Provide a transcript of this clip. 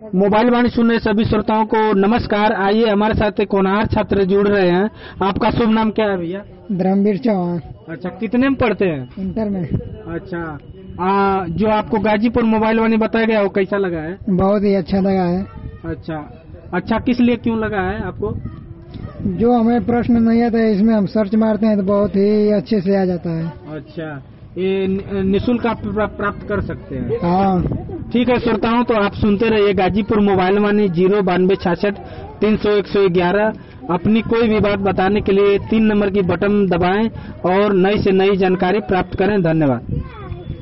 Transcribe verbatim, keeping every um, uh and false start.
Mobile वाणी सुन रहे सभी श्रोताओं को नमस्कार। आइए हमारे साथ एक होनहार छात्र जुड़ रहे हैं। आपका शुभ नाम क्या है भैया? धर्मवीर चौहान। अच्छा, कितने में पढ़ते हैं? इंटर में। अच्छा, आ, जो आपको गाजीपुर मोबाइल वाणी बताया गया वो कैसा लगा है? बहुत ही अच्छा लगा है। अच्छा अच्छा, किस लिए क्यों लगा है आपको? जो हमें प्रश्न नहीं आता है इसमें हम सर्च मारते हैं तो बहुत ही अच्छे से आ जाता है। अच्छा, ये निःशुल्क आप प्राप्त कर सकते हैं? हाँ ठीक है श्रोताओं, तो आप सुनते रहिए गाजीपुर मोबाइल वाणी जीरो बानवे छियासठ तीन सौ एक सौ ग्यारह। अपनी कोई भी बात बताने के लिए तीन नंबर की बटन दबाएं और नई से नई जानकारी प्राप्त करें। धन्यवाद।